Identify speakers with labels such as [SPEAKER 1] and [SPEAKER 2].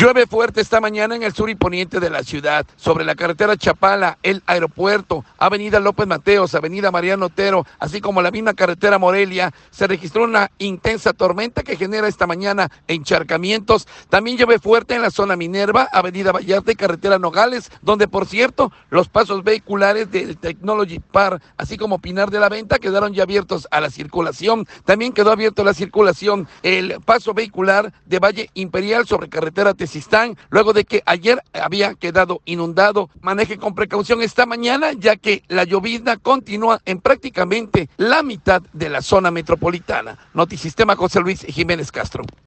[SPEAKER 1] Llueve fuerte esta mañana en el sur y poniente de la ciudad, sobre la carretera Chapala, el aeropuerto, avenida López Mateos, avenida Mariano Otero, así como la misma carretera Morelia. Se registró una intensa tormenta que genera esta mañana encharcamientos. También llueve fuerte en la zona Minerva, avenida Vallarta y carretera Nogales, donde por cierto los pasos vehiculares del Technology Park, así como Pinar de la Venta, quedaron ya abiertos a la circulación. También quedó abierto la circulación el paso vehicular de Valle Imperial sobre carretera Tezistán, luego de que ayer había quedado inundado. Maneje con precaución esta mañana, ya que la llovizna continúa en prácticamente la mitad de la zona metropolitana. Notisistema, José Luis Jiménez Castro.